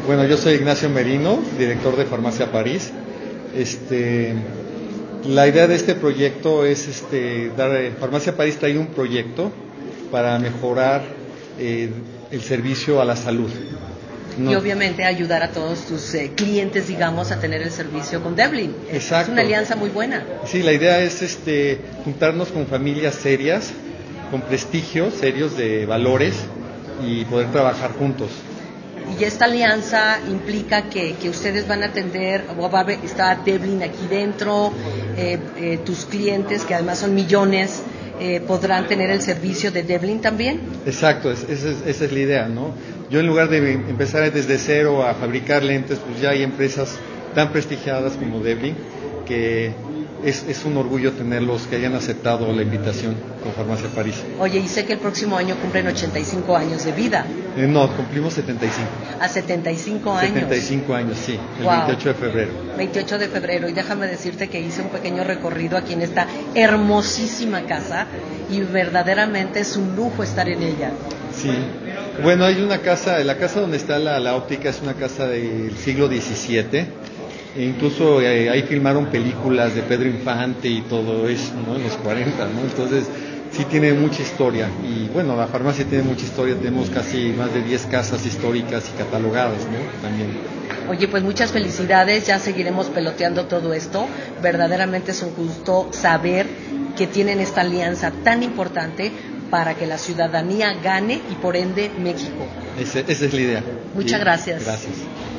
Bueno, yo soy Ignacio Merino, director de Farmacia París. La idea de este proyecto es Farmacia París trae un proyecto para mejorar el servicio a la salud. Y obviamente ayudar a todos tus clientes, digamos, a tener el servicio con Devlin. Exacto. Es una alianza muy buena. Sí, la idea es juntarnos con familias serias, con prestigio, serios de valores y poder trabajar juntos. Y esta alianza implica que ustedes van a atender, está Devlin aquí dentro, tus clientes, que además son millones, podrán tener el servicio de Devlin también. Exacto, esa es la idea, ¿no? Yo, en lugar de empezar desde cero a fabricar lentes, pues ya hay empresas tan prestigiadas como Devlin, que es un orgullo tenerlos, que hayan aceptado la invitación con Farmacia París. Oye, y sé que el próximo año cumplen 85 años de vida. No, cumplimos 75. ¿A 75 años? 75 años, sí, el Wow. 28 de febrero. 28 de febrero, y déjame decirte que hice un pequeño recorrido aquí en esta hermosísima casa, y verdaderamente es un lujo estar en ella. Sí, bueno, hay una casa, la casa donde está la óptica es una casa del siglo XVII, e incluso ahí filmaron películas de Pedro Infante y todo eso, ¿no? En los 40, ¿no? Entonces sí tiene mucha historia, y bueno, la farmacia tiene mucha historia, tenemos casi más de 10 casas históricas y catalogadas, ¿no? También. Oye, pues muchas felicidades, ya seguiremos peloteando todo esto. Verdaderamente es un gusto saber que tienen esta alianza tan importante para que la ciudadanía gane y por ende México. Esa es la idea. Muchas gracias. Gracias.